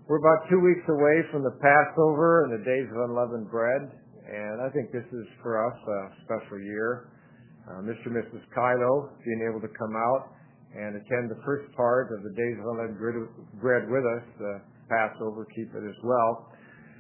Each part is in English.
We're about 2 weeks away from the Passover and the Days of Unleavened Bread, and I think this is for us a special year. Mr. and Mrs. Kylo being able to come out and attend the first part of the Days of Unleavened Bread with us, the Passover, keep it as well.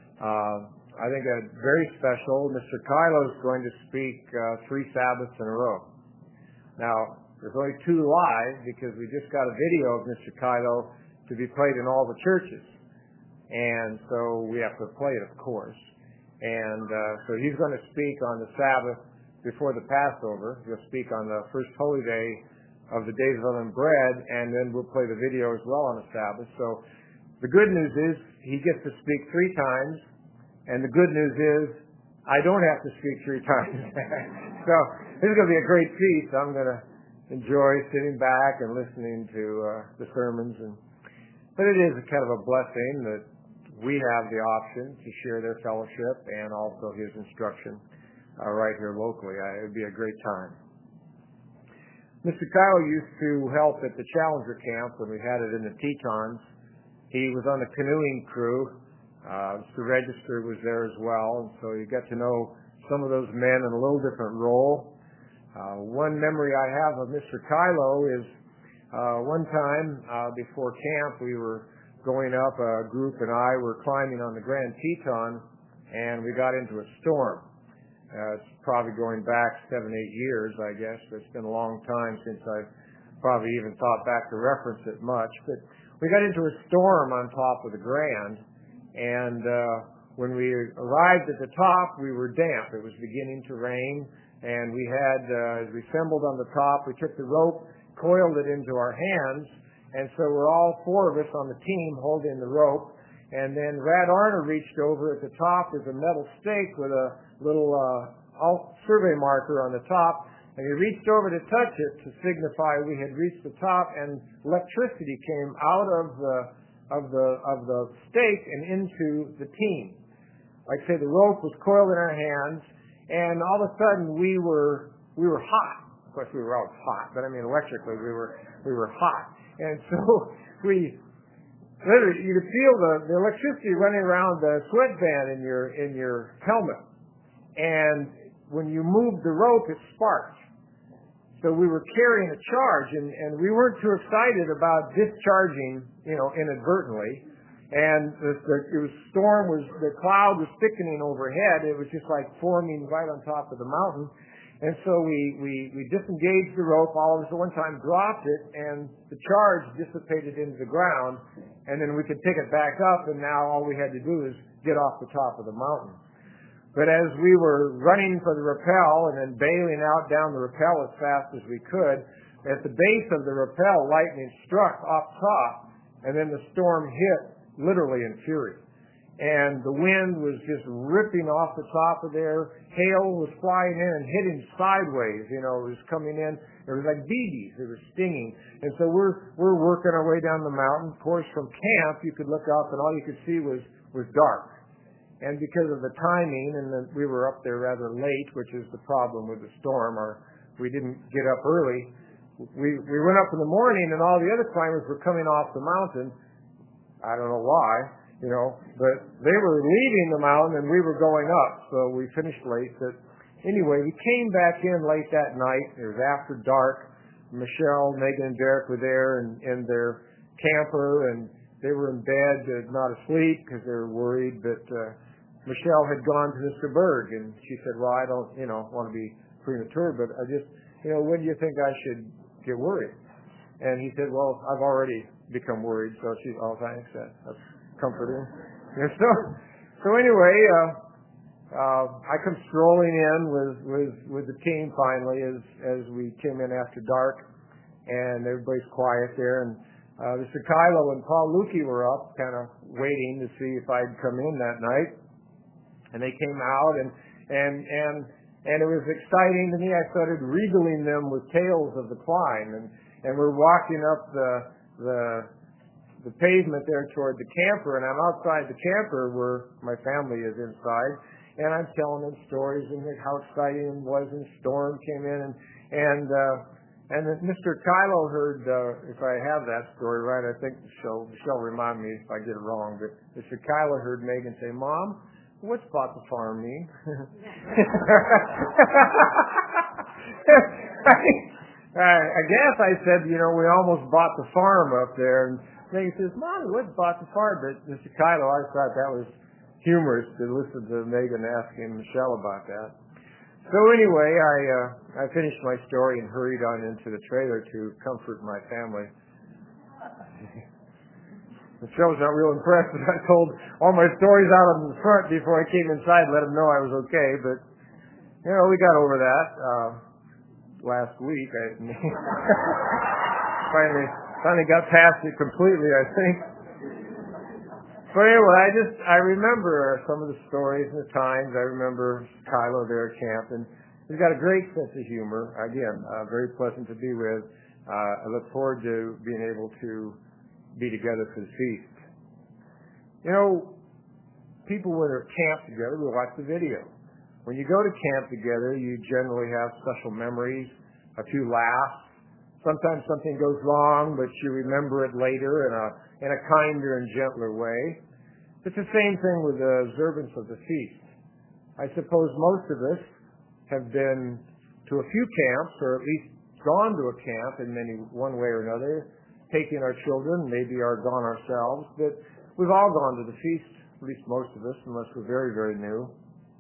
I think that's very special. Mr. Kylo is going to speak 3 Sabbaths in a row. Now, there's only 2 live because we just got a video of Mr. Kylo to be played in all the churches. And so we have to play it, of course. And so he's going to speak on the Sabbath before the Passover. He'll speak on the first holy day of the Days of Unleavened Bread, and then we'll play the video as well on the Sabbath. So the good news is he gets to speak 3 times, and the good news is I don't have to speak 3 times. So this is going to be a great feast. I'm going to enjoy sitting back and listening to the sermons. But it is kind of a blessing that we have the option to share their fellowship and also his instruction right here locally. It would be a great time. Mr. Kyle used to help at the Challenger Camp when we had it in the Tetons. He was on the canoeing crew. Mr. Register was there as well, and so you got to know some of those men in a little different role. One memory I have of Mr. Kylo is one time before camp, we were going up, a group and I were climbing on the Grand Teton, and we got into a storm. It's probably going back 7-8 years, I guess. It's been a long time since I've probably even thought back to reference it much. But we got into a storm on top of the Grand, and when we arrived at the top, we were damp. It was beginning to rain, and we had, as we assembled on the top, we took the rope, coiled it into our hands, and so we're all 4 of us on the team holding the rope, and then Rad Arner reached over at the top. There's a metal stake with a little survey marker on the top, and he reached over to touch it to signify we had reached the top, and electricity came out of the stake and into the team. Like I say, the rope was coiled in our hands, and all of a sudden we were hot. Of course, we were always hot, but I mean electrically we were hot. And so we literally, you could feel the electricity running around the sweatband in your helmet. And when you moved the rope, it sparked. So we were carrying a charge, and we weren't too excited about discharging, inadvertently. And the cloud was thickening overhead. It was just like forming right on top of the mountain. And so we disengaged the rope, all of us at one time dropped it, and the charge dissipated into the ground, and then we could pick it back up, and now all we had to do is get off the top of the mountain. But as we were running for the rappel and then bailing out down the rappel as fast as we could, at the base of the rappel, lightning struck off top, and then the storm hit literally in fury. And the wind was just ripping off the top of there. Hail was flying in and hitting sideways. It was coming in. It was like BBs. It was stinging. And so we're working our way down the mountain. Of course, from camp, you could look up and all you could see was dark. And because of the timing, and we were up there rather late, which is the problem with the storm, or we didn't get up early. We went up in the morning, and all the other climbers were coming off the mountain. I don't know why. But they were leaving the mountain and we were going up, so we finished late. But anyway, we came back in late that night. It was after dark. Michelle, Megan, and Derek were there in their camper, and they were in bed, not asleep because they were worried. But Michelle had gone to Mr. Berg, and she said, "Well, I don't, want to be premature, but I just, when do you think I should get worried?" And he said, "Well, I've already become worried." So she, "Oh, thanks, that's comforting." And so anyway, I come strolling in with the team finally as we came in after dark, and everybody's quiet there. And Mr. Kylo and Paul Lukey were up, kind of waiting to see if I'd come in that night. And they came out, and it was exciting to me. I started regaling them with tales of the climb, and we're walking up the pavement there toward the camper, and I'm outside the camper where my family is inside, and I'm telling them stories and how exciting it was, and the storm came in, and And then Mr. Kylo heard, if I have that story right, I think Michelle remind me if I get it wrong, but Mr. Kylo heard Megan say, "Mom, what's bought the farm mean?" I guess I said, we almost bought the farm up there. And Megan says, "Mommy, what's bought the farm?" But Mr. Kylo, I thought that was humorous to listen to Megan asking Michelle about that. So anyway, I finished my story and hurried on into the trailer to comfort my family. Michelle was not real impressed that I told all my stories out on the front before I came inside and let them know I was okay. But, we got over that last week. I finally got past it completely, I think. But anyway, I remember some of the stories and the times. I remember Kylo there at camp, and he's got a great sense of humor. Again, very pleasant to be with. I look forward to being able to be together for the feast. People when they're at camp together, we watch the video. When you go to camp together, you generally have special memories, a few laughs. Sometimes something goes wrong, but you remember it later in a kinder and gentler way. It's the same thing with the observance of the feast. I suppose most of us have been to a few camps, or at least gone to a camp in one way or another, taking our children, maybe are gone ourselves, but we've all gone to the feast, at least most of us, unless we're very, very new.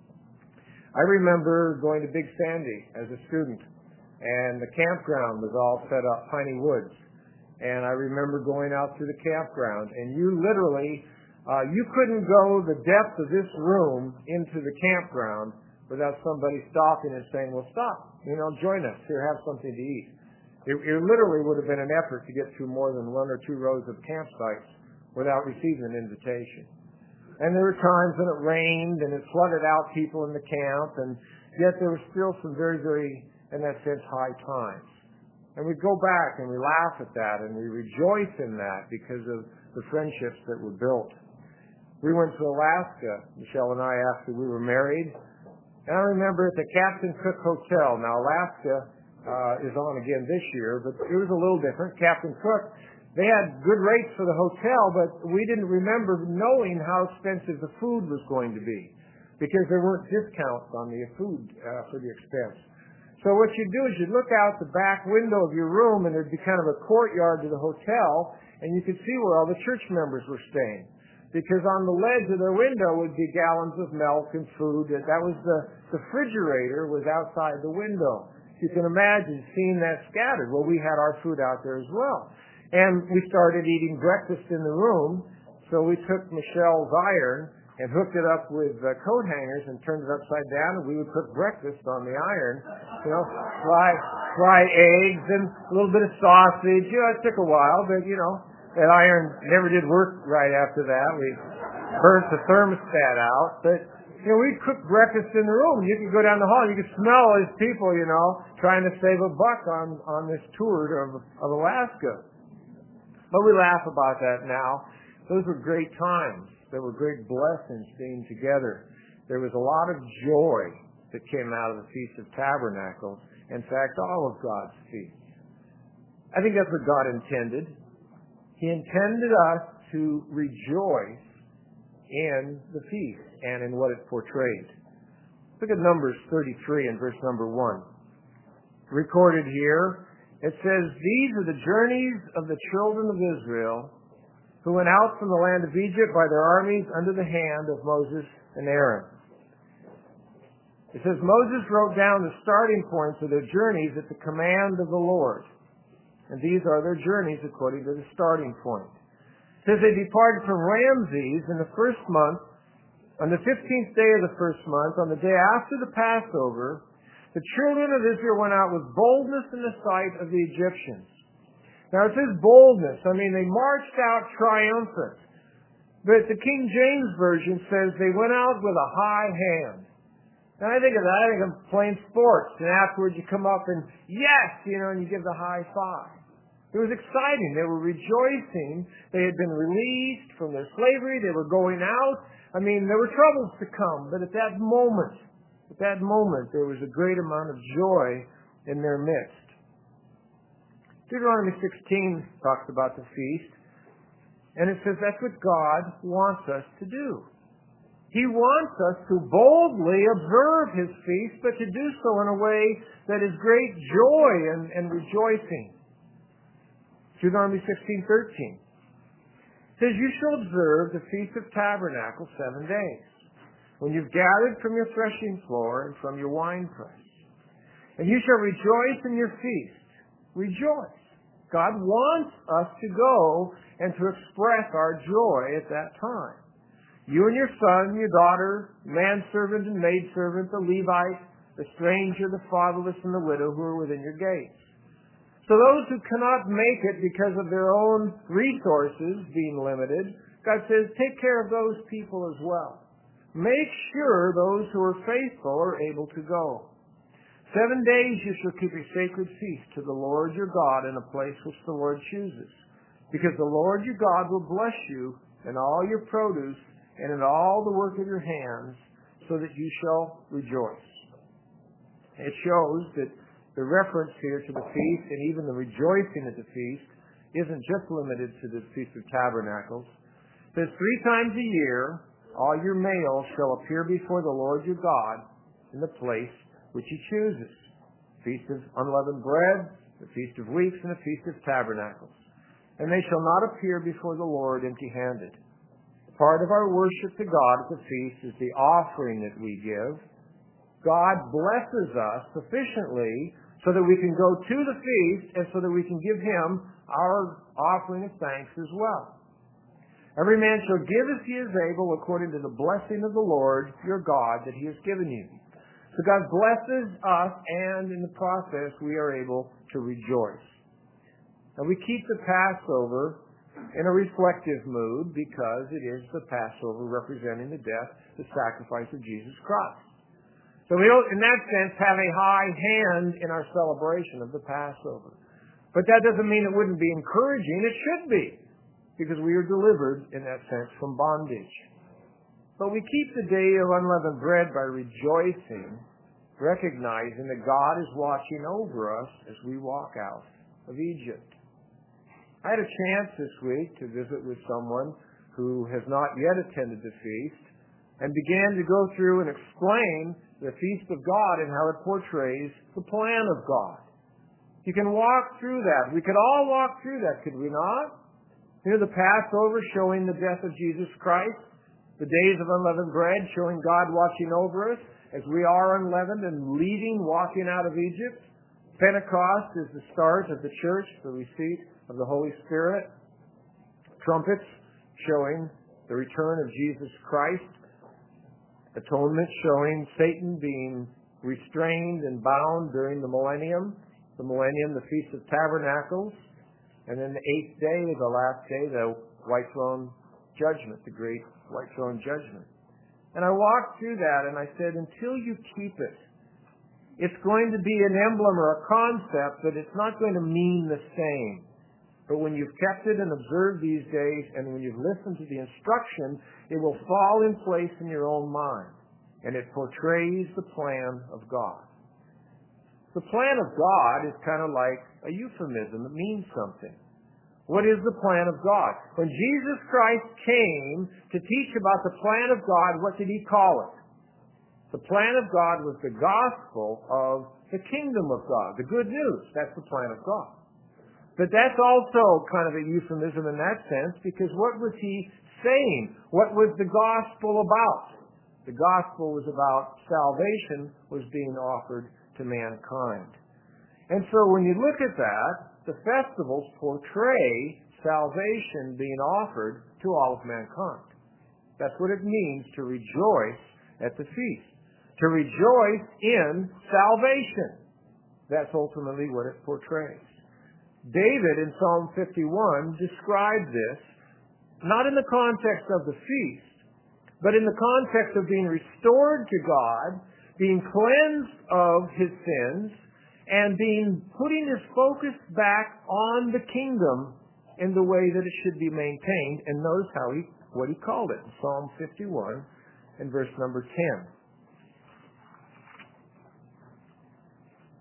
I remember going to Big Sandy as a student, and the campground was all set up, Piney Woods. And I remember going out to the campground, and you literally, you couldn't go the depth of this room into the campground without somebody stopping and saying, "Well, stop, join us, here, have something to eat." It literally would have been an effort to get through more than one or two rows of campsites without receiving an invitation. And there were times when it rained and it flooded out people in the camp, and yet there were still some very, very, in that sense, high times. And we go back and we laugh at that and we rejoice in that because of the friendships that were built. We went to Alaska, Michelle and I, after we were married. And I remember at the Captain Cook Hotel. Now, Alaska is on again this year, but it was a little different. Captain Cook, they had good rates for the hotel, but we didn't remember knowing how expensive the food was going to be because there weren't discounts on the food for the expense. So what you'd do is you'd look out the back window of your room, and there'd be kind of a courtyard to the hotel, and you could see where all the church members were staying. Because on the ledge of their window would be gallons of milk and food. That was the refrigerator was outside the window. You can imagine seeing that scattered. Well, we had our food out there as well. And we started eating breakfast in the room, so we took Michelle's iron and hooked it up with coat hangers and turned it upside down, and we would cook breakfast on the iron, fry eggs and a little bit of sausage. It took a while, but, that iron never did work right after that. We burnt the thermostat out, but, we'd cook breakfast in the room. You could go down the hall, you could smell these people, trying to save a buck on this tour of Alaska. But we laugh about that now. Those were great times. There were great blessings being together. There was a lot of joy that came out of the Feast of Tabernacles. In fact, all of God's feasts. I think that's what God intended. He intended us to rejoice in the feast and in what it portrayed. Look at Numbers 33 and verse number 1. Recorded here, it says, "These are the journeys of the children of Israel who went out from the land of Egypt by their armies under the hand of Moses and Aaron." It says Moses wrote down the starting points of their journeys at the command of the Lord. And these are their journeys according to the starting point. It says they departed from Ramses in the first month, on the 15th day of the first month, on the day after the Passover. The children of Israel went out with boldness in the sight of the Egyptians. Now it says boldness. They marched out triumphant. But the King James Version says they went out with a high hand. And I think of that, I think of playing sports. And afterwards you come up and, yes, and you give the high five. It was exciting. They were rejoicing. They had been released from their slavery. They were going out. There were troubles to come. But at that moment, there was a great amount of joy in their midst. Deuteronomy 16 talks about the feast, and it says that's what God wants us to do. He wants us to boldly observe His feast, but to do so in a way that is great joy and rejoicing. Deuteronomy 16:13 says, "You shall observe the Feast of Tabernacles 7 days, when you've gathered from your threshing floor and from your winepress. And you shall rejoice in your feast." Rejoice. God wants us to go and to express our joy at that time. You and your son, your daughter, manservant and maidservant, the Levite, the stranger, the fatherless, and the widow who are within your gates. So those who cannot make it because of their own resources being limited, God says, take care of those people as well. Make sure those who are faithful are able to go. 7 days you shall keep a sacred feast to the Lord your God in a place which the Lord chooses, because the Lord your God will bless you in all your produce and in all the work of your hands, so that you shall rejoice. It shows that the reference here to the feast and even the rejoicing at the feast isn't just limited to the Feast of Tabernacles. It says 3 times a year all your males shall appear before the Lord your God in the place which He chooses. Feast of Unleavened Bread, the Feast of Weeks, and the Feast of Tabernacles. And they shall not appear before the Lord empty-handed. Part of our worship to God at the feast is the offering that we give. God blesses us sufficiently so that we can go to the feast and so that we can give Him our offering of thanks as well. Every man shall give as he is able according to the blessing of the Lord your God that He has given you. So God blesses us, and in the process we are able to rejoice. And we keep the Passover in a reflective mood because it is the Passover representing the death, the sacrifice of Jesus Christ. So we don't, in that sense, have a high hand in our celebration of the Passover. But that doesn't mean it wouldn't be encouraging. It should be, because we are delivered, in that sense, from bondage. But we keep the day of unleavened bread by rejoicing, recognizing that God is watching over us as we walk out of Egypt. I had a chance this week to visit with someone who has not yet attended the feast and began to go through and explain the feast of God and how it portrays the plan of God. You can walk through that. We could all walk through that, could we not? You know, the Passover showing the death of Jesus Christ, the days of unleavened bread showing God watching over us as we are unleavened and leaving, walking out of Egypt. Pentecost is the start of the church, the receipt of the Holy Spirit. Trumpets showing the return of Jesus Christ. Atonement showing Satan being restrained and bound during the millennium. The millennium, the Feast of Tabernacles. And then the 8th day, the last day, the white throne judgment, the great white throne judgment. And I walked through that and I said, until you keep it, it's going to be an emblem or a concept, but it's not going to mean the same. But when you've kept it and observed these days, and when you've listened to the instruction, it will fall in place in your own mind. And it portrays the plan of God. The plan of God is kind of like a euphemism. It means something. What is the plan of God? When Jesus Christ came to teach about the plan of God, what did He call it? The plan of God was the gospel of the kingdom of God, the good news. That's the plan of God. But that's also kind of a euphemism in that sense, because what was He saying? What was the gospel about? The gospel was about salvation was being offered to mankind. And so when you look at that, the festivals portray salvation being offered to all of mankind. That's what it means to rejoice at the feast. To rejoice in salvation. That's ultimately what it portrays. David in Psalm 51 described this, not in the context of the feast, but in the context of being restored to God, being cleansed of his sins, and putting his focus back on the kingdom in the way that it should be maintained. And notice what he called it in Psalm 51 and verse number 10.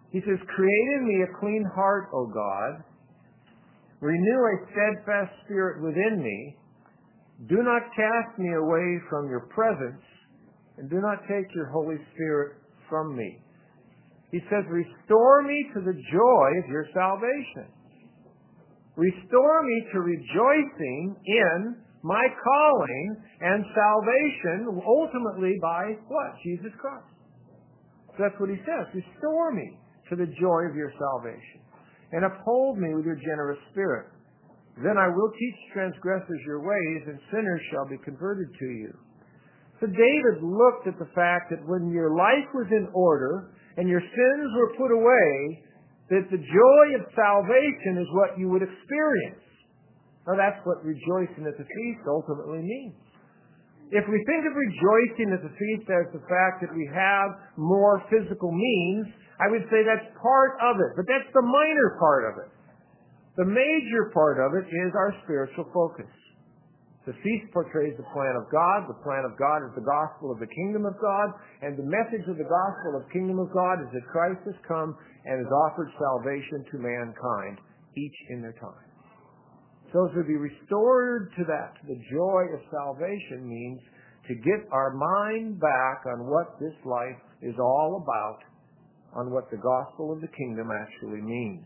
He says, create in me a clean heart, O God. Renew a steadfast spirit within me. Do not cast me away from your presence, and do not take your Holy Spirit from me. He says, restore me to the joy of your salvation. Restore me to rejoicing in my calling and salvation, ultimately by what? Jesus Christ. So that's what he says. Restore me to the joy of your salvation, and uphold me with your generous spirit. Then I will teach transgressors your ways, and sinners shall be converted to you. So David looked at the fact that when your life was in order and your sins were put away, that the joy of salvation is what you would experience. Now that's what rejoicing at the feast ultimately means. If we think of rejoicing at the feast as the fact that we have more physical means, I would say that's part of it, but that's the minor part of it. The major part of it is our spiritual focus. The feast portrays the plan of God. The plan of God is the gospel of the kingdom of God, and the message of the gospel of the kingdom of God is that Christ has come and has offered salvation to mankind, each in their time. So to be restored to that, to the joy of salvation, means to get our mind back on what this life is all about, on what the gospel of the kingdom actually means.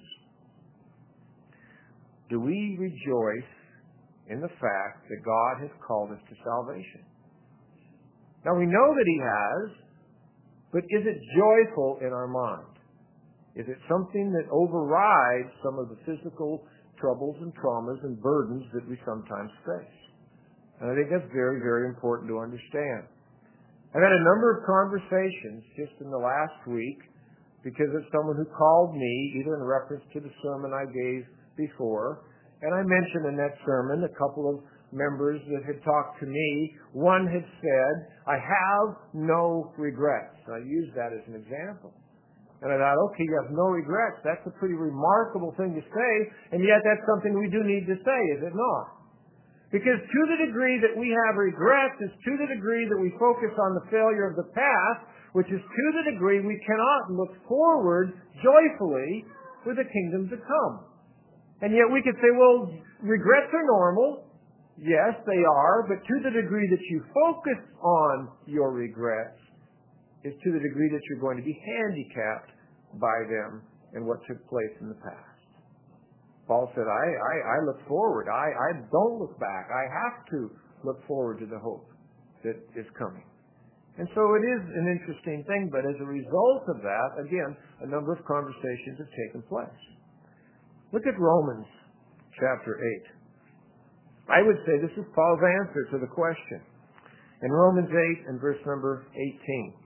Do we rejoice in the fact that God has called us to salvation? Now we know that He has, but is it joyful in our mind? Is it something that overrides some of the physical troubles and traumas and burdens that we sometimes face? And I think that's very, very important to understand. I've had a number of conversations just in the last week because of someone who called me, either in reference to the sermon I gave before, and I mentioned in that sermon a couple of members that had talked to me. One had said, I have no regrets. I used that as an example. And I thought, okay, you have no regrets. That's a pretty remarkable thing to say, and yet that's something we do need to say, is it not? Because to the degree that we have regrets is to the degree that we focus on the failure of the past, which is to the degree we cannot look forward joyfully with the kingdom to come. And yet we could say, well, regrets are normal. Yes, they are, but to the degree that you focus on your regrets is to the degree that you're going to be handicapped by them and what took place in the past. Paul said, I look forward. I don't look back. I have to look forward to the hope that is coming. And so it is an interesting thing, but as a result of that, again, a number of conversations have taken place. Look at Romans chapter 8. I would say this is Paul's answer to the question. In Romans 8 and verse number 18.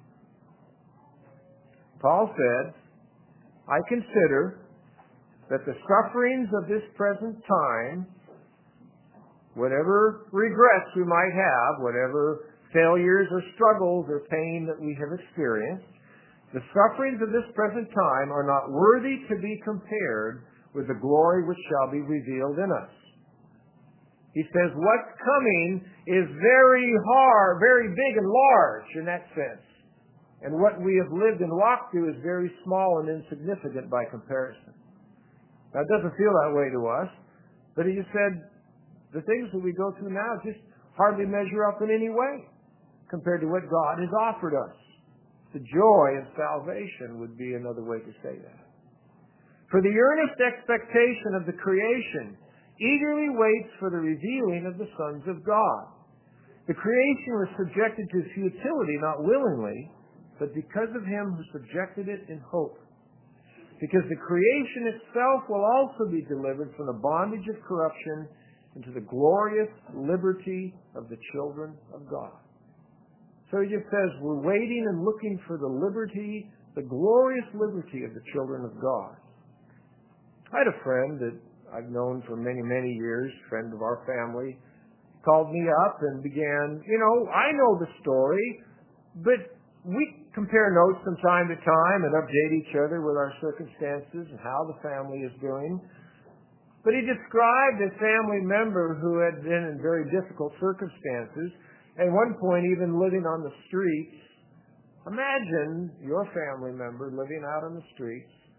Paul said, I consider that the sufferings of this present time, whatever regrets we might have, whatever failures or struggles or pain that we have experienced, the sufferings of this present time are not worthy to be compared with the glory which shall be revealed in us. He says what's coming is very hard, very big and large in that sense. And what we have lived and walked through is very small and insignificant by comparison. Now, it doesn't feel that way to us, but he just said the things that we go through now just hardly measure up in any way compared to what God has offered us. The joy of salvation would be another way to say that. For the earnest expectation of the creation eagerly waits for the revealing of the sons of God. The creation was subjected to futility, not willingly, but because of him who subjected it in hope. Because the creation itself will also be delivered from the bondage of corruption into the glorious liberty of the children of God. So he just says we're waiting and looking for the liberty, the glorious liberty of the children of God. I had a friend that I've known for many, many years, friend of our family, called me up and began, I know the story, but we compare notes from time to time and update each other with our circumstances and how the family is doing. But he described a family member who had been in very difficult circumstances, at one point even living on the streets. Imagine your family member living out on the streets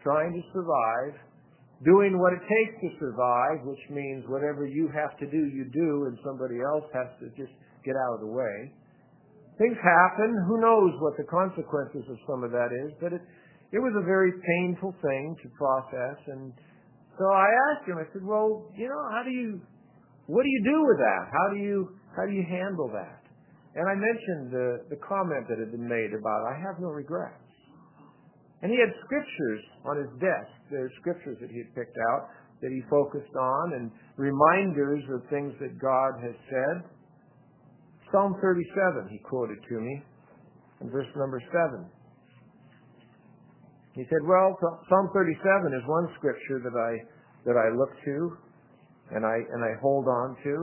trying to survive, doing what it takes to survive, which means whatever you have to do, you do, and somebody else has to just get out of the way. Things happen. Who knows what the consequences of some of that is, but it was a very painful thing to process. And so I asked him, I said, well, what do you do with that? How do you handle that? And I mentioned the comment that had been made about, I have no regrets. And he had scriptures on his desk. There are scriptures that he had picked out that he focused on and reminders of things that God has said. Psalm 37, he quoted to me in verse number 7. He said, well, Psalm 37 is one scripture that I look to and I hold on to.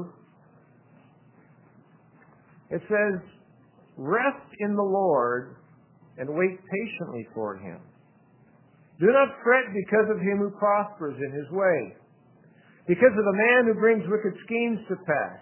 It says, rest in the Lord and wait patiently for him. Do not fret because of him who prospers in his way, because of the man who brings wicked schemes to pass.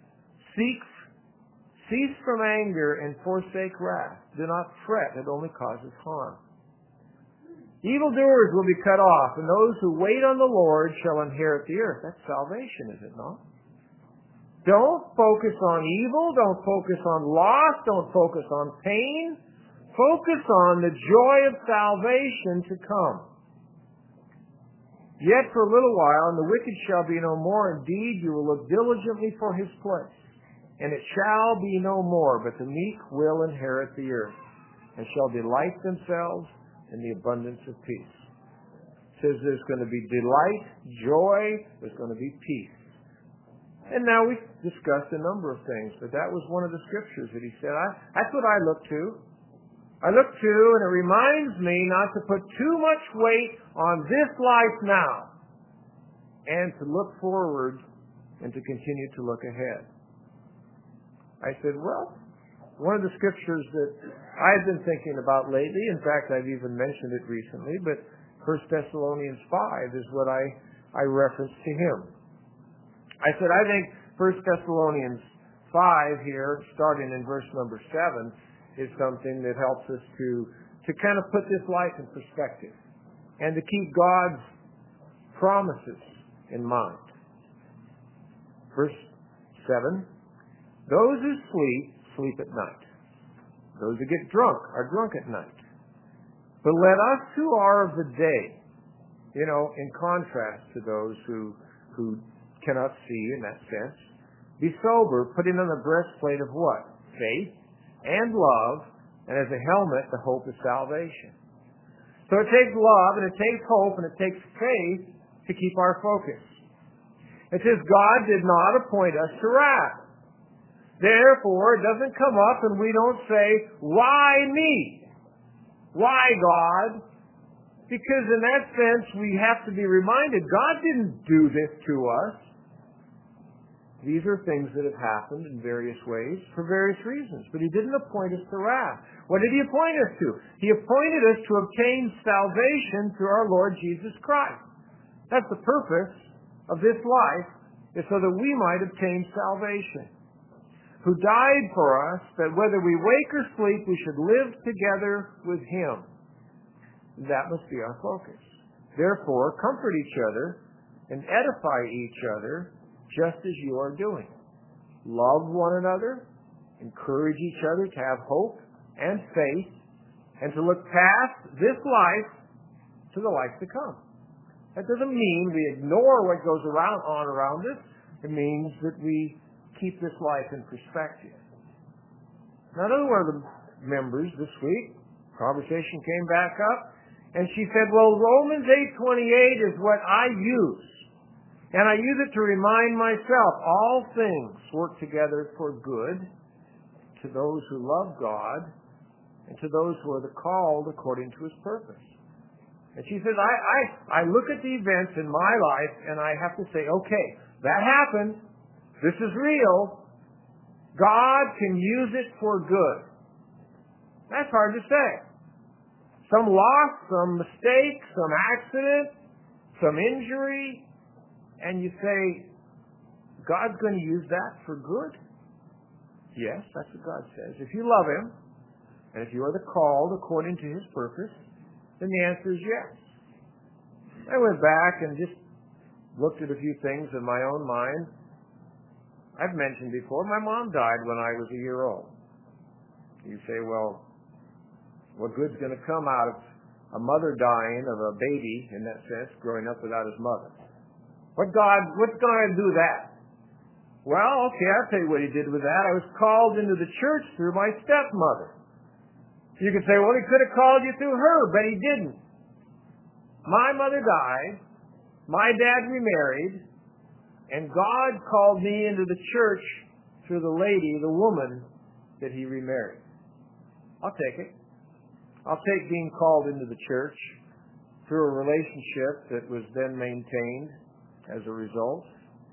Cease from anger and forsake wrath. Do not fret, it only causes harm. Evildoers will be cut off, and those who wait on the Lord shall inherit the earth. That's salvation, is it not? Don't focus on evil. Don't focus on loss. Don't focus on pain. Focus on the joy of salvation to come. Yet for a little while, and the wicked shall be no more. Indeed, you will look diligently for his place. And it shall be no more, but the meek will inherit the earth, and shall delight themselves in the abundance of peace. It says there's going to be delight, joy, there's going to be peace. And now we've discussed a number of things, but that was one of the scriptures that he said, that's what I look to. I look to, and it reminds me not to put too much weight on this life now, and to look forward and to continue to look ahead. I said, well, one of the scriptures that I've been thinking about lately, in fact, I've even mentioned it recently, but 1 Thessalonians 5 is what I referenced to him. I said, I think 1 Thessalonians 5 here, starting in verse number 7, is something that helps us to kind of put this life in perspective and to keep God's promises in mind. Verse 7, those who sleep at night. Those who get drunk are drunk at night. But let us who are of the day, in contrast to those who cannot see in that sense, be sober, putting on the breastplate of what? Faith and love, and as a helmet, the hope of salvation. So it takes love, and it takes hope, and it takes faith to keep our focus. It says God did not appoint us to wrath. Therefore, it doesn't come up and we don't say, why me? Why God? Because in that sense, we have to be reminded, God didn't do this to us. These are things that have happened in various ways for various reasons. But he didn't appoint us to wrath. What did he appoint us to? He appointed us to obtain salvation through our Lord Jesus Christ. That's the purpose of this life, is so that we might obtain salvation. Who died for us, that whether we wake or sleep, we should live together with him. That must be our focus. Therefore, comfort each other and edify each other just as you are doing. Love one another, encourage each other to have hope and faith, and to look past this life to the life to come. That doesn't mean we ignore what goes on around us. It means that we keep this life in perspective. Now, another one of the members this week, conversation came back up, and she said, well, Romans 8:28 is what I use. And I use it to remind myself, all things work together for good to those who love God and to those who are called according to his purpose. And she says, I look at the events in my life and I have to say, okay, that happened. This is real. God can use it for good. That's hard to say. Some loss, some mistake, some accident, some injury, and you say, God's going to use that for good? Yes, that's what God says. If you love him, and if you are the called according to his purpose, then the answer is yes. I went back and just looked at a few things in my own mind. I've mentioned before, my mom died when I was a year old. You say, well, what good's going to come out of a mother dying of a baby, in that sense, growing up without his mother? What's going to do that? Well, okay, I'll tell you what he did with that. I was called into the church through my stepmother. You could say, well, he could have called you through her, but he didn't. My mother died. My dad remarried. And God called me into the church through the lady, the woman that he remarried. I'll take it. I'll take being called into the church through a relationship that was then maintained as a result.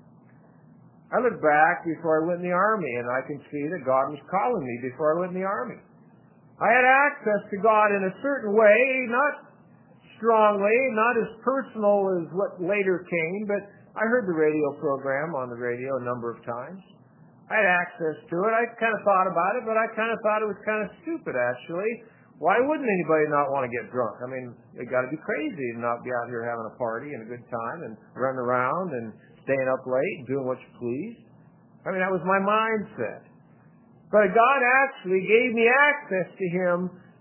I look back before I went in the Army, and I can see that God was calling me before I went in the Army. I had access to God in a certain way, not strongly, not as personal as what later came, but I heard the radio program on the radio a number of times. I had access to it. I kind of thought about it, but I kind of thought it was kind of stupid, actually. Why wouldn't anybody not want to get drunk? I mean, you got to be crazy and not be out here having a party and a good time and running around and staying up late and doing what you please. I mean, that was my mindset. But God actually gave me access to Him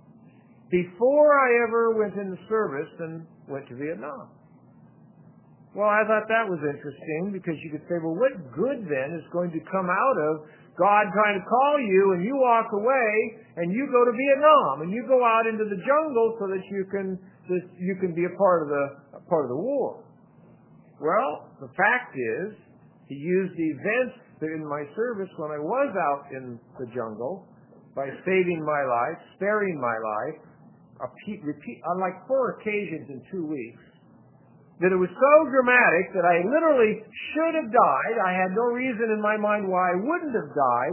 before I ever went into service and went to Vietnam. Well, I thought that was interesting because you could say, well, what good then is going to come out of God trying to call you and you walk away and you go to Vietnam and you go out into the jungle so that you can be a part of the war? Well, the fact is, He used the events in my service when I was out in the jungle by saving my life, sparing my life, on like 4 occasions in 2 weeks, that it was so dramatic that I literally should have died. I had no reason in my mind why I wouldn't have died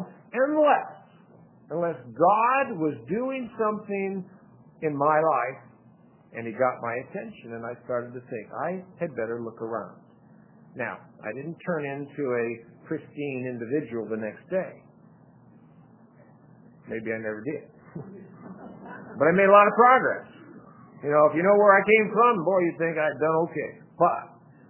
unless God was doing something in my life and He got my attention, and I started to think, I had better look around. Now, I didn't turn into a pristine individual the next day. Maybe I never did. But I made a lot of progress. You know, if you know where I came from, boy, you'd think I'd done okay. But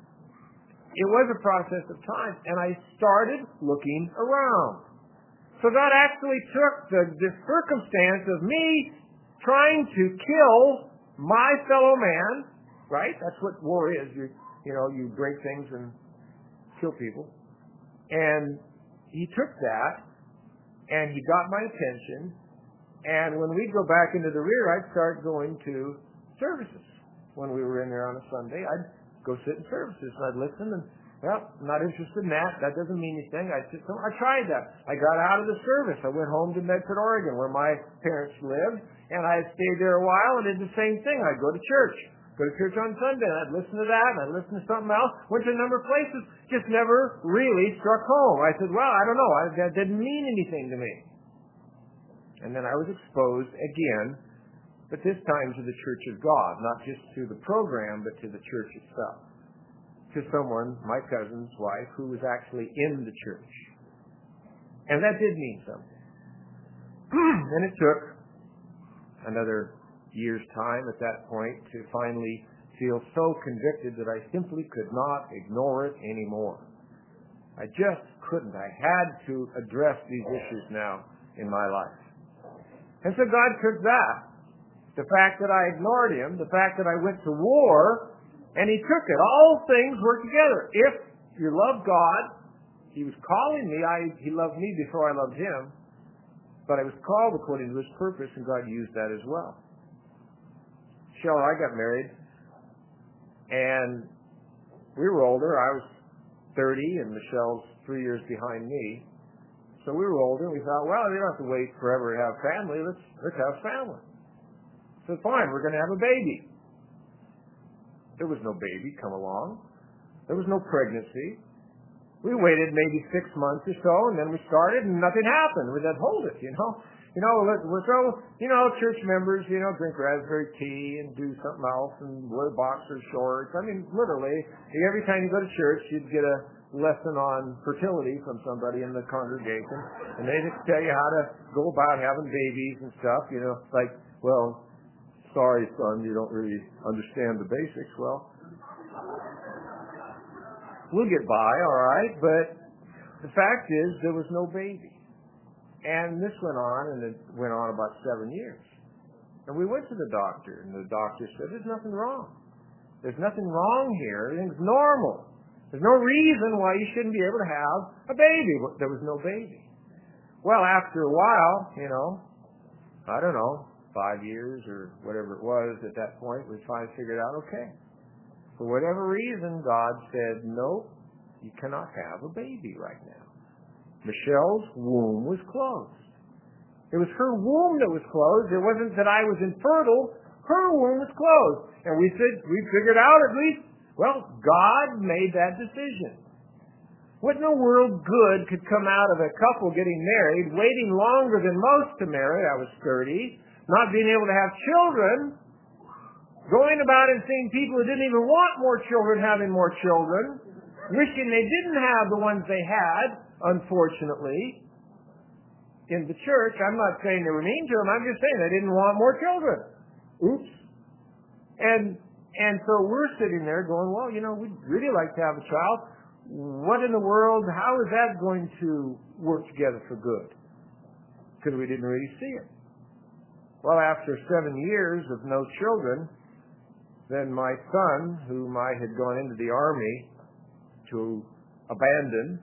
it was a process of time, and I started looking around. So God actually took the circumstance of me trying to kill my fellow man, right? That's what war is. You break things and kill people. And He took that, and He got my attention, and when we'd go back into the rear, I'd start going to services. When we were in there on a Sunday, I'd go sit in services, and I'd listen, and, well, I'm not interested in that. That doesn't mean anything. I tried that. I got out of the service. I went home to Medford, Oregon, where my parents lived, and I stayed there a while and did the same thing. I'd go to church on Sunday, and I'd listen to that, and I'd listen to something else. Went to a number of places, just never really struck home. I said, well, I don't know. That didn't mean anything to me. And then I was exposed again, but this time to the Church of God, not just to the program, but to the church itself. To someone, my cousin's wife, who was actually in the church. And that did mean something. And it took another year's time at that point to finally feel so convicted that I simply could not ignore it anymore. I just couldn't. I had to address these issues now in my life. And so God took that, the fact that I ignored Him, the fact that I went to war, and He took it. All things work together. If you love God, He was calling me. He loved me before I loved Him, but I was called according to His purpose, and God used that as well. Michelle and I got married, and we were older. I was 30, and Michelle's 3 years behind me. So we were older, and we thought, well, we don't have to wait forever to have family. Let's have family. So fine, we're going to have a baby. There was no baby come along. There was no pregnancy. We waited maybe 6 months or so, and then we started, and nothing happened. We said, hold it, church members, drink raspberry tea and do something else and wear boxer shorts. I mean, literally, every time you go to church, you'd get a lesson on fertility from somebody in the congregation, and they just tell you how to go about having babies and stuff, like, well, sorry, son, you don't really understand the basics. Well, We'll get by, all right, but the fact is there was no baby. And this went on, and it went on about 7 years. And we went to the doctor, and the doctor said, there's nothing wrong. There's nothing wrong here. Everything's normal. There's no reason why you shouldn't be able to have a baby. There was no baby. Well, after a while, I don't know, 5 years or whatever it was at that point, we finally figured out, okay, for whatever reason, God said, no, you cannot have a baby right now. Michelle's womb was closed. It was her womb that was closed. It wasn't that I was infertile. Her womb was closed. And we figured out at least, well, God made that decision. What in the world good could come out of a couple getting married, waiting longer than most to marry? I was 30, not being able to have children, going about and seeing people who didn't even want more children having more children, wishing they didn't have the ones they had, unfortunately, in the church. I'm not saying they were mean to them. I'm just saying they didn't want more children. Oops. And so we're sitting there going, well, we'd really like to have a child. What in the world, how is that going to work together for good? Because we didn't really see it. Well, after 7 years of no children, then my son, whom I had gone into the Army to abandon,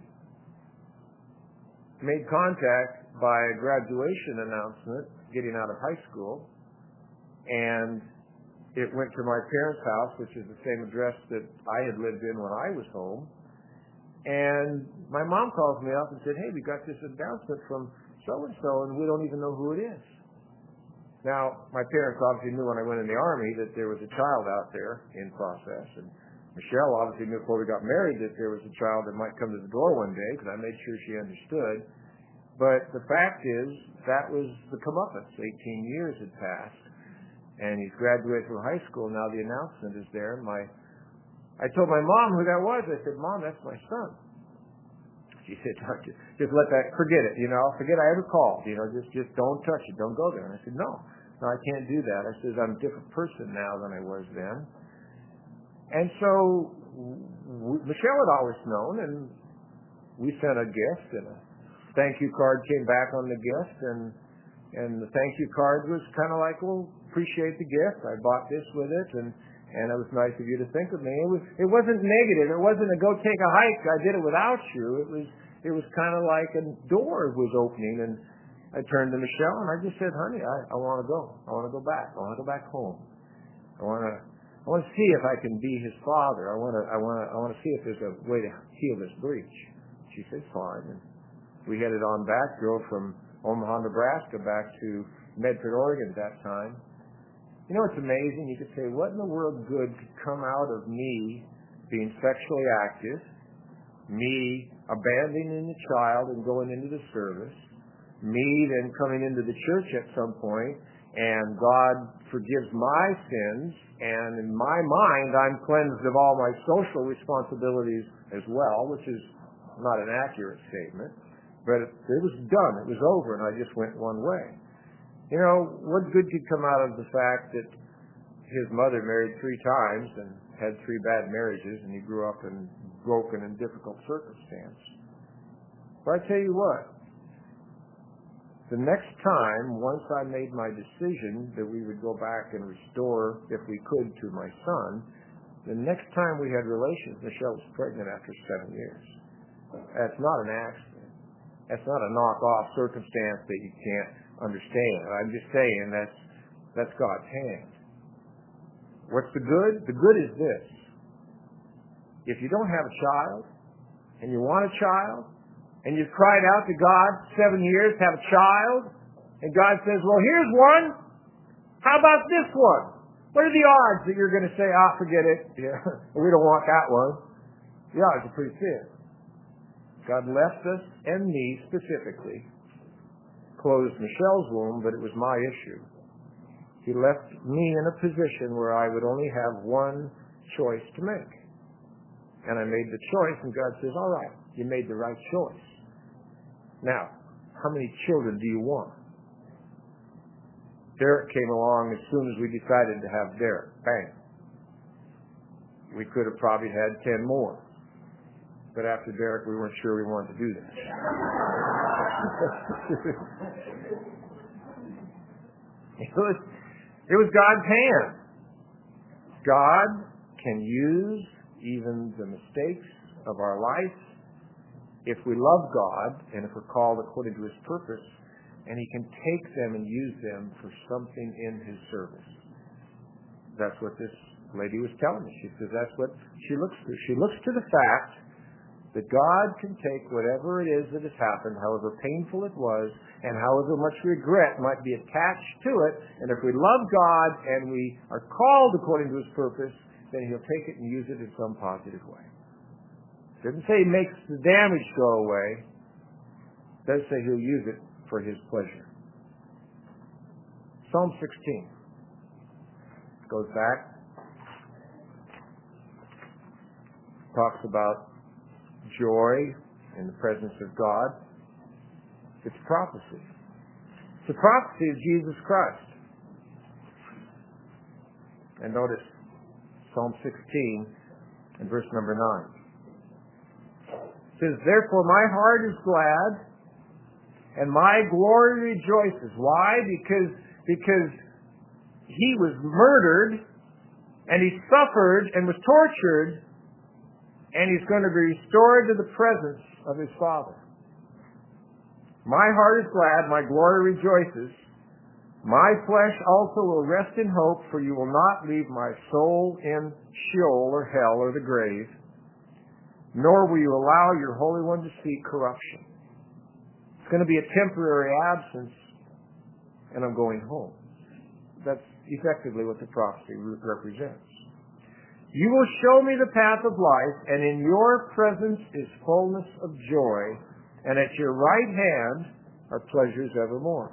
made contact by a graduation announcement getting out of high school, and it went to my parents' house, which is the same address that I had lived in when I was home. And my mom calls me up and said, hey, we got this announcement from so-and-so, and we don't even know who it is. Now, my parents obviously knew when I went in the Army that there was a child out there in process, and Michelle obviously knew before we got married that there was a child that might come to the door one day, because I made sure she understood. But the fact is, that was the comeuppance. 18 years had passed, and he's graduated from high school. Now the announcement is there. I told my mom who that was. I said, Mom, that's my son. She said, just let that, forget it, forget I ever called, just don't touch it, don't go there. And I said, no, I can't do that. I said, I'm a different person now than I was then. And so Michelle had always known, and we sent a gift, and a thank you card came back on the gift, and the thank you card was kind of like, well, appreciate the gift. I bought this with it, and it was nice of you to think of me. It wasn't negative. It wasn't a go take a hike. I did it without you. It was kind of like a door was opening, and I turned to Michelle and I just said, honey, I want to go. I want to go back. I want to go back home. I want to see if I can be his father. I want to see if there's a way to heal this breach. She said, fine. And we headed on back, drove from Omaha, Nebraska back to Medford, Oregon at that time. It's amazing. You could say, what in the world good could come out of me being sexually active, me abandoning the child and going into the service, me then coming into the church at some point, and God forgives my sins, and in my mind, I'm cleansed of all my social responsibilities as well, which is not an accurate statement, but it was done. It was over, and I just went one way. What good could come out of the fact that his mother married 3 times and had 3 bad marriages, and he grew up in broken and difficult circumstance? But I tell you what, the next time, once I made my decision that we would go back and restore, if we could, to my son, the next time we had relations, Michelle was pregnant after 7 years. That's not an accident. That's not a knock-off circumstance that you can't understand. I'm just saying that's God's hand. What's the good? The good is this. If you don't have a child, and you want a child, and you've cried out to God 7 years to have a child, and God says, well, here's one. How about this one? What are the odds that you're going to say, forget it. Yeah, we don't want that one. The odds are pretty thin. God left us, and me specifically, closed Michelle's womb, but it was my issue. He left me in a position where I would only have one choice to make. And I made the choice, and God says, all right, you made the right choice. Now, how many children do you want? Derek came along as soon as we decided to have Derek. Bang. We could have probably had 10 more. But after Derek, we weren't sure we wanted to do that. It was God's hand. God can use even the mistakes of our life if we love God and if we're called according to His purpose, and He can take them and use them for something in His service. That's what this lady was telling me. She says that's what she looks to. She looks to the fact that God can take whatever it is that has happened, however painful it was, and however much regret might be attached to it, and if we love God and we are called according to His purpose, then He'll take it and use it in some positive way. It doesn't say He makes the damage go away. It does say He'll use it for His pleasure. Psalm 16 goes back, talks about joy in the presence of God. It's prophecy. It's a prophecy of Jesus Christ. And notice Psalm 16 and verse number 9. It says, "Therefore my heart is glad, and my glory rejoices." Why? Because He was murdered, and He suffered and was tortured, and He's going to be restored to the presence of His Father. My heart is glad, my glory rejoices. My flesh also will rest in hope, for you will not leave my soul in Sheol or hell or the grave, nor will you allow your Holy One to see corruption. It's going to be a temporary absence, and I'm going home. That's effectively what the prophecy represents. You will show me the path of life, and in your presence is fullness of joy, and at your right hand are pleasures evermore.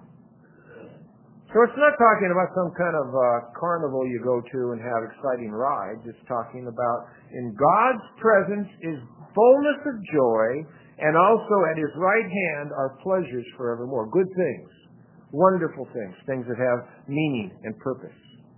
So it's not talking about some kind of carnival you go to and have exciting rides. It's talking about in God's presence is fullness of joy, and also at His right hand are pleasures forevermore. Good things, wonderful things, things that have meaning and purpose.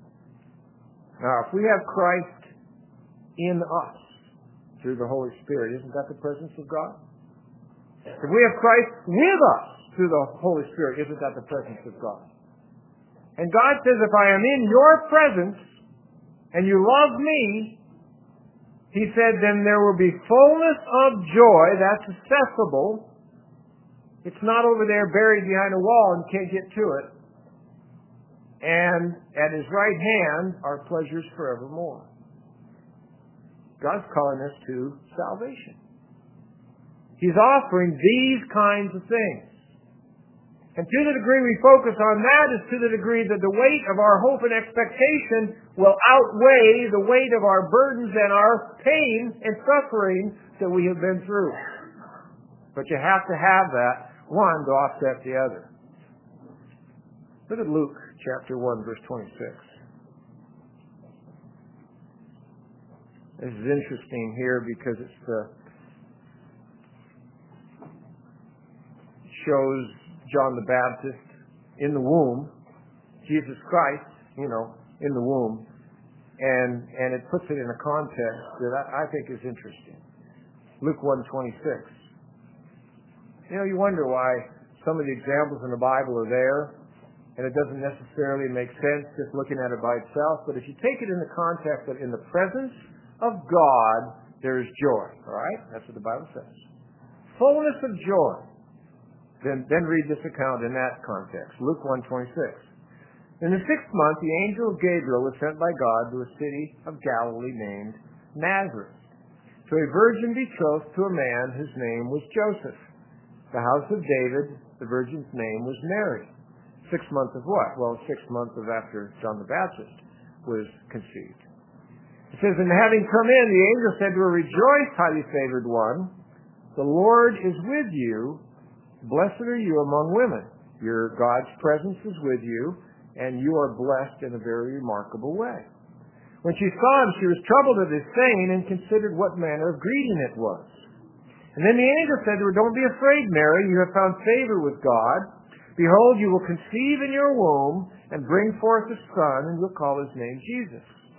Now, if we have Christ in us through the Holy Spirit, isn't that the presence of God? If we have Christ with us through the Holy Spirit, isn't that the presence of God? And God says, if I am in your presence and you love me, He said, then there will be fullness of joy. That's accessible. It's not over there buried behind a wall and you can't get to it. And at His right hand are pleasures forevermore. God's calling us to salvation. He's offering these kinds of things. And to the degree we focus on that is to the degree that the weight of our hope and expectation will outweigh the weight of our burdens and our pain and suffering that we have been through. But you have to have that one to offset the other. Look at Luke chapter 1, verse 26. This is interesting here because it shows John the Baptist in the womb, Jesus Christ, in the womb, and it puts it in a context that I think is interesting. Luke 1:26. You wonder why some of the examples in the Bible are there, and it doesn't necessarily make sense just looking at it by itself, but if you take it in the context that in the presence of God, there is joy. All right? That's what the Bible says. Fullness of joy. Then read this account in that context. Luke 1:26. In the 6th month, the angel Gabriel was sent by God to a city of Galilee named Nazareth, to a virgin betrothed to a man whose name was Joseph, the house of David. The virgin's name was Mary. 6th month of what? Well, 6th month of after John the Baptist was conceived. It says, and having come in, the angel said to her, rejoice, highly favored one. The Lord is with you. Blessed are you among women. Your God's presence is with you, and you are blessed in a very remarkable way. When she saw him, she was troubled at his saying and considered what manner of greeting it was. And then the angel said to her, don't be afraid, Mary. You have found favor with God. Behold, you will conceive in your womb and bring forth a son, and you'll call his name Jesus.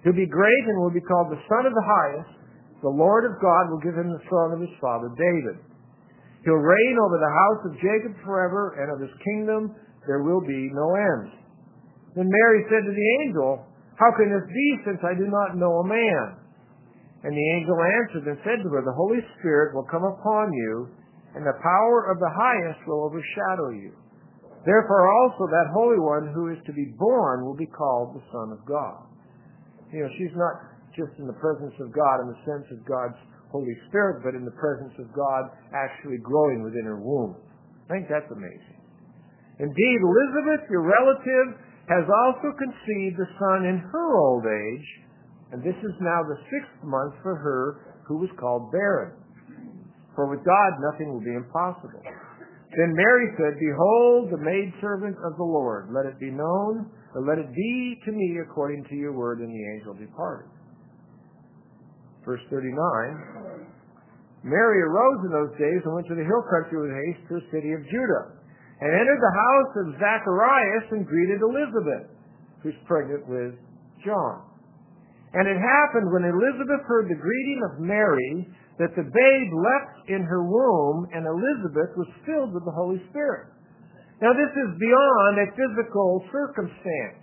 He'll be great and will be called the Son of the Highest. The Lord of God will give him the throne of his father David. He'll reign over the house of Jacob forever, and of his kingdom there will be no end." Then Mary said to the angel, "How can this be, since I do not know a man?" And the angel answered and said to her, "The Holy Spirit will come upon you, and the power of the Highest will overshadow you. Therefore also that Holy One who is to be born will be called the Son of God." She's not just in the presence of God in the sense of God's Holy Spirit, but in the presence of God actually growing within her womb. I think that's amazing. Indeed, Elizabeth, your relative, has also conceived a son in her old age, and this is now the 6th month for her who was called barren. For with God nothing will be impossible. Then Mary said, "Behold, the maidservant of the Lord. Let it be known, or let it be to me according to your word." And the angel departed. Verse 39, Mary arose in those days and went to the hill country with haste to the city of Judah, and entered the house of Zacharias and greeted Elizabeth, who's pregnant with John. And it happened when Elizabeth heard the greeting of Mary that the babe leapt in her womb, and Elizabeth was filled with the Holy Spirit. Now this is beyond a physical circumstance.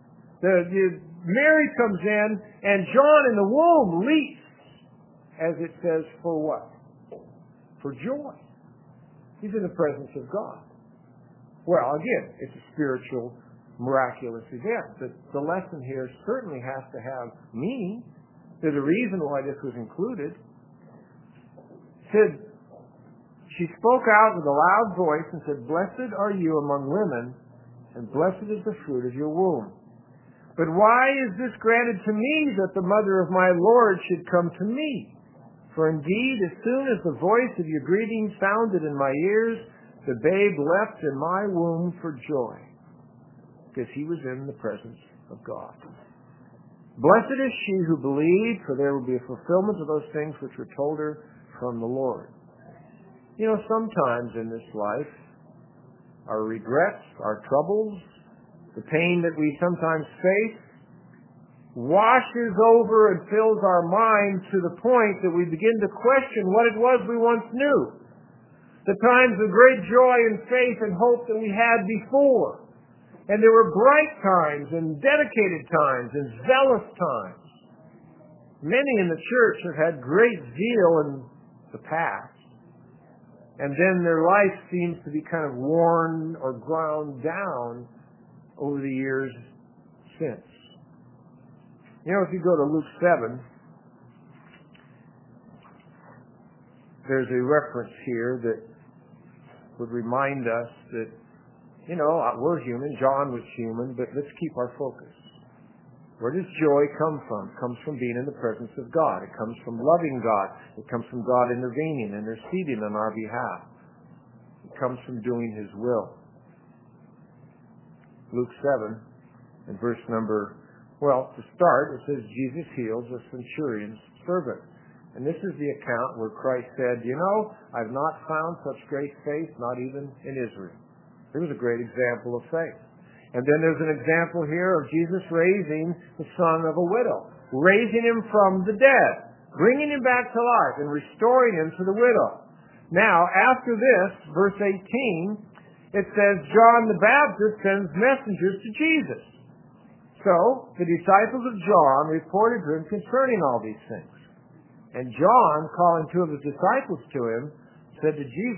Mary comes in, and John in the womb leaps, as it says, for what? For joy. He's in the presence of God. Well, again, it's a spiritual, miraculous event. But the lesson here certainly has to have meaning. There's a reason why this was included. It said, she spoke out with a loud voice and said, "Blessed are you among women, and blessed is the fruit of your womb. But why is this granted to me, that the mother of my Lord should come to me? For indeed, as soon as the voice of your greeting sounded in my ears, the babe leapt in my womb for joy," because he was in the presence of God. "Blessed is she who believed, for there will be a fulfillment of those things which were told her from the Lord." Sometimes in this life, our regrets, our troubles, the pain that we sometimes face, washes over and fills our mind to the point that we begin to question what it was we once knew. The times of great joy and faith and hope that we had before. And there were bright times and dedicated times and zealous times. Many in the church have had great zeal in the past. And then their life seems to be kind of worn or ground down over the years since. If you go to Luke 7, there's a reference here that would remind us that, we're human, John was human, but let's keep our focus. Where does joy come from? It comes from being in the presence of God. It comes from loving God. It comes from God intervening, interceding on our behalf. It comes from doing His will. Luke 7, and verse number, to start, it says, Jesus heals a centurion's servant. And this is the account where Christ said, I've not found such great faith, not even in Israel. It was a great example of faith. And then there's an example here of Jesus raising the son of a widow, raising him from the dead, bringing him back to life, and restoring him to the widow. Now, after this, verse 18, it says, John the Baptist sends messengers to Jesus. So, the disciples of John reported to him concerning all these things. And John, calling two of his disciples to him, sent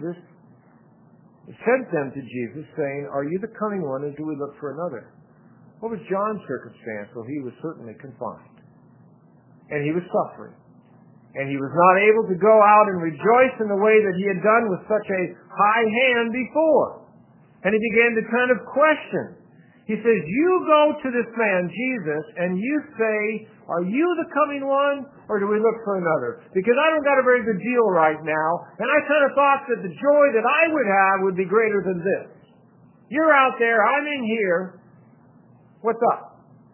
them to Jesus, saying, "Are you the coming one, or do we look for another?" What was John's circumstance? Well, he was certainly confined. And he was suffering. And he was not able to go out and rejoice in the way that he had done with such a high hand before. And he began to kind of question. He says, you go to this man, Jesus, and you say, are you the coming one, or do we look for another? Because I don't got a very good deal right now, and I kind of thought that the joy that I would have would be greater than this. You're out there, I'm in here. What's up?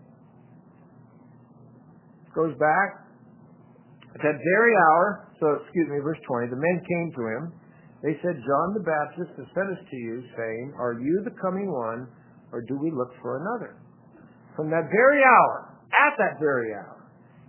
Goes back. At that very hour, verse 20, the men came to him. They said, John the Baptist has sent us to you, saying, are you the coming one, or do we look for another? From that very hour, at that very hour,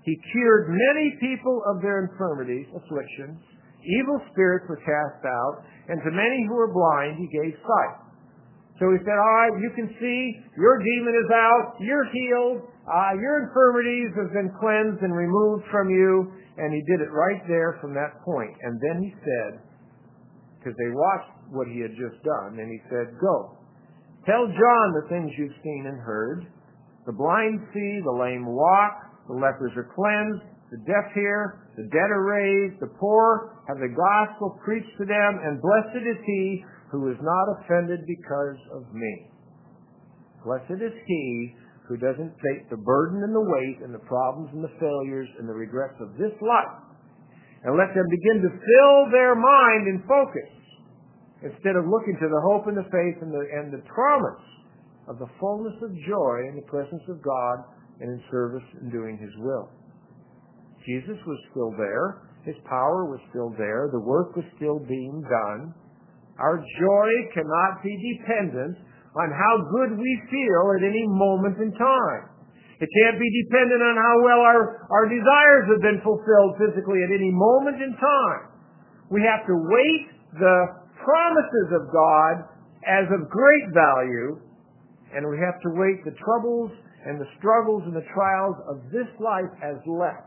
He cured many people of their infirmities, afflictions. Evil spirits were cast out, and to many who were blind he gave sight. So he said, all right, you can see, your demon is out, you're healed, your infirmities have been cleansed and removed from you, and he did it right there from that point. And then he said, because they watched what he had just done, and he said, go, tell John the things you've seen and heard. The blind see, the lame walk, the lepers are cleansed, the deaf hear, the dead are raised, the poor have the gospel preached to them, and blessed is he who is not offended because of me. Blessed is he who doesn't take the burden and the weight and the problems and the failures and the regrets of this life, and let them begin to fill their mind and focus, instead of looking to the hope and the faith and the promise of the fullness of joy in the presence of God and in service and doing his will. Jesus was still there. His power was still there. The work was still being done. Our joy cannot be dependent on how good we feel at any moment in time. It can't be dependent on how well our desires have been fulfilled physically at any moment in time. We have to weight the promises of God as of great value, and we have to weight the troubles and the struggles and the trials of this life as less,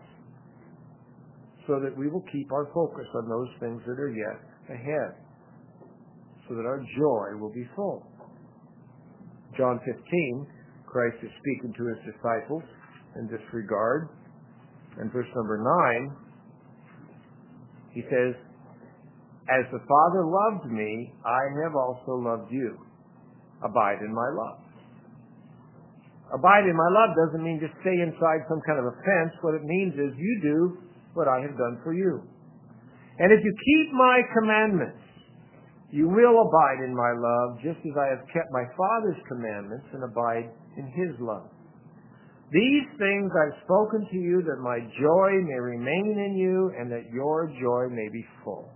so that we will keep our focus on those things that are yet ahead, so that our joy will be full. John 15, Christ is speaking to his disciples in this regard. In verse number 9, he says, as the Father loved me, I have also loved you. Abide in my love. Abide in my love doesn't mean just stay inside some kind of a fence. What it means is you do what I have done for you. And if you keep my commandments, you will abide in my love, just as I have kept my Father's commandments and abide in his love. These things I've spoken to you, that my joy may remain in you, and that your joy may be full.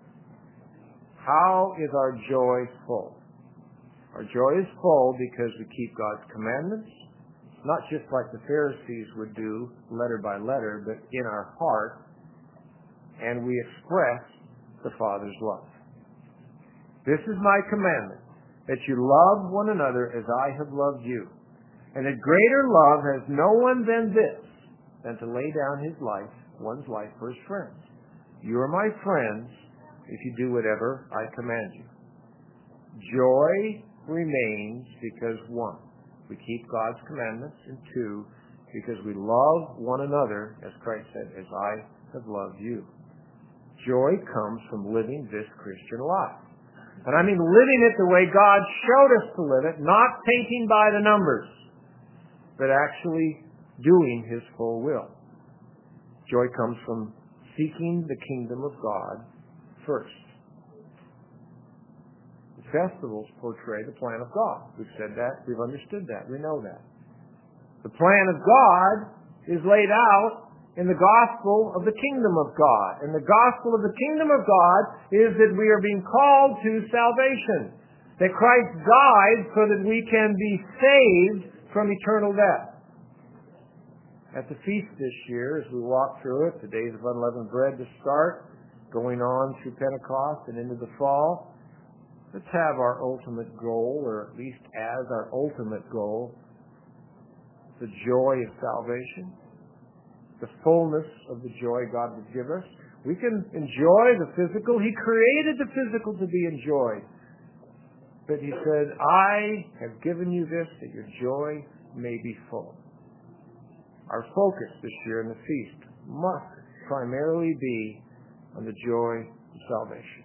How is our joy full? Our joy is full because we keep God's commandments, not just like the Pharisees would do, letter by letter, but in our heart, and we express the Father's love. This is my commandment, that you love one another as I have loved you. And that greater love has no one than this, than to lay down one's life for his friends. You are my friends if you do whatever I command you. Joy remains because, one, we keep God's commandments, and two, because we love one another, as Christ said, as I have loved you. Joy comes from living this Christian life. And I mean living it the way God showed us to live it, not painting by the numbers, but actually doing his full will. Joy comes from seeking the kingdom of God first. The festivals portray the plan of God. We've said that. We've understood that. We know that. The plan of God is laid out in the gospel of the kingdom of God. And the gospel of the kingdom of God is that we are being called to salvation. That Christ died so that we can be saved from eternal death. At the feast this year, as we walk through it, the days of unleavened bread to start, going on through Pentecost and into the fall, let's have our ultimate goal, or at least as our ultimate goal, the joy of salvation, the fullness of the joy God would give us. We can enjoy the physical. He created the physical to be enjoyed. But he said, I have given you this that your joy may be full. Our focus this year in the feast must primarily be on the joy of salvation.